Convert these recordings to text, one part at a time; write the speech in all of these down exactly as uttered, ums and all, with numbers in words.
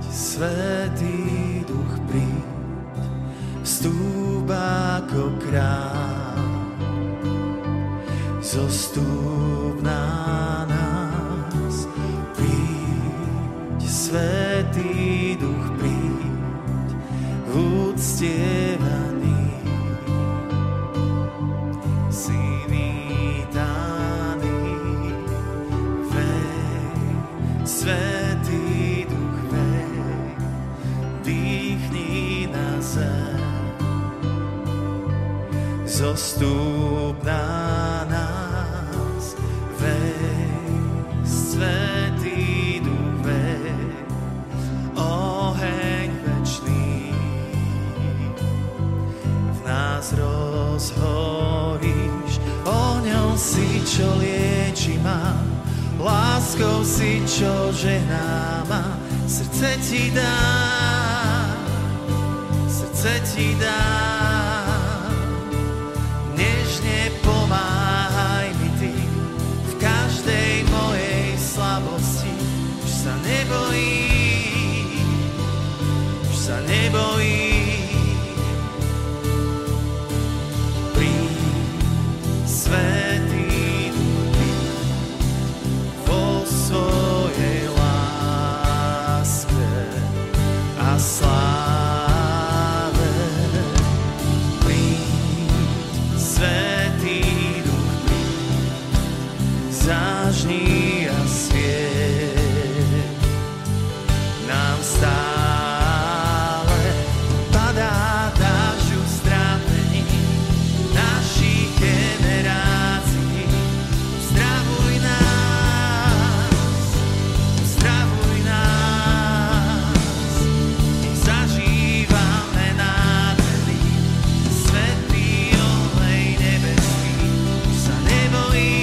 Svätý Duch, príď, vstúp ako kráľ, zostúp na nás. Príď, Svätý Duch, príď, v uctievaní si vítaný. Vej, Svätý Duch, zostúp na nás, vej, Svätý Duch, vej, oheň večný v nás rozhoríš. Ohňom si, čo lieči ma, láskou si, čo žehná ma. Srdce ti dám, srdce ti dám. Pomáhaj mi ty v každej mojej slabosti. Už sa nebojím, už sa nebojím. Príď, Svätý Duch, vo svojej láske a sláve. Príď, Svätý zážni a sviet nám stále. Padá dážď uzdravení našich generácií. Uzdravuj nás, uzdravuj nás, nech zažívame nádhері. Svätý olej nebeský, už sa nebojí.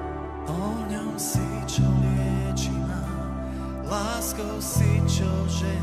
Láskou si, čo žehná.